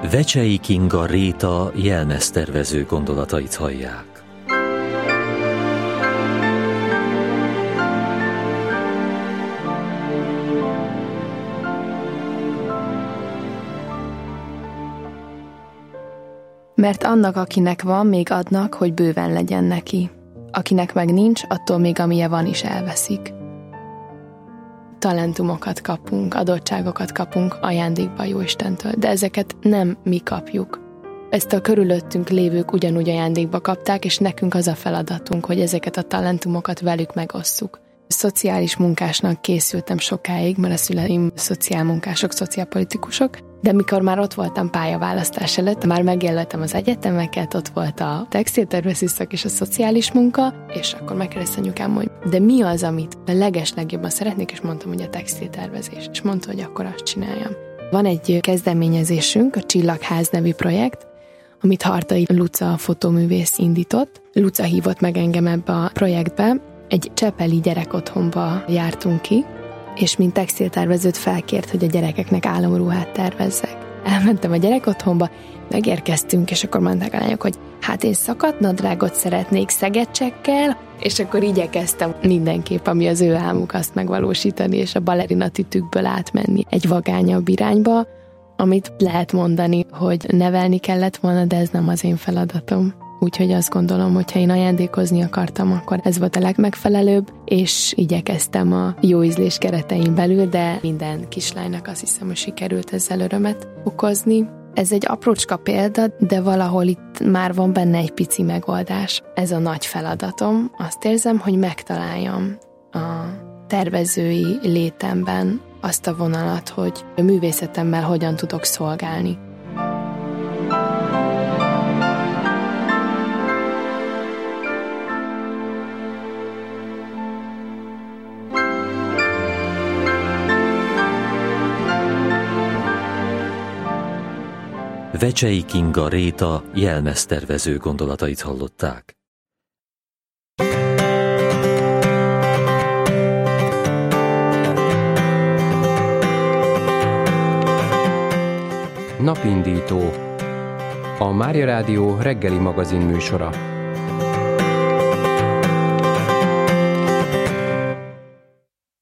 Vecsei Kinga Réta jelmeztervező gondolatait hallják. Mert annak, akinek van, még adnak, hogy bőven legyen neki. Akinek meg nincs, attól még amilyen van is elveszik. Talentumokat kapunk, adottságokat kapunk ajándékba Jóistentől, de ezeket nem mi kapjuk. Ezt a körülöttünk lévők ugyanúgy ajándékba kapták, és nekünk az a feladatunk, hogy ezeket a talentumokat velük megosszuk. Szociális munkásnak készültem sokáig, mert a szüleim szociálmunkások, szociálpolitikusok, de mikor már ott voltam pályaválasztás előtt, már megjelöltem az egyetemeket, ott volt a textiltervező szak és a szociális munka, és akkor megkérdezte anyukám, hogy de mi az, amit a legjobban szeretnék, és mondtam, hogy a textiltervezés. És mondta, hogy akkor azt csináljam. Van egy kezdeményezésünk, a Csillagház nevű projekt, amit Hartai Luca fotóművész indított. Luca hívott meg engem ebbe a projektbe. Egy csepeli gyerekotthonba jártunk ki, és mint textiltervezőt felkért, hogy a gyerekeknek álomruhát tervezzek. Elmentem a gyerekotthonba, megérkeztünk, és akkor mondták a lányok, hogy hát én szakadt nadrágot szeretnék szegecsekkel, és akkor igyekeztem mindenképp, ami az ő álmuk, azt megvalósítani, és a balerina tütükből átmenni egy vagányabb irányba, amit lehet mondani, hogy nevelni kellett volna, de ez nem az én feladatom. Úgyhogy azt gondolom, hogyha én ajándékozni akartam, akkor ez volt a legmegfelelőbb, és igyekeztem a jó ízlés keretein belül, de minden kislánynak azt hiszem, hogy sikerült ezzel örömet okozni. Ez egy aprócska példa, de valahol itt már van benne egy pici megoldás. Ez a nagy feladatom. Azt érzem, hogy megtaláljam a tervezői létemben azt a vonalat, hogy a művészetemmel hogyan tudok szolgálni. Vecsei Kinga Réta jelmeztervező gondolatait hallották. Napindító. A Mária Rádió reggeli magazin műsora.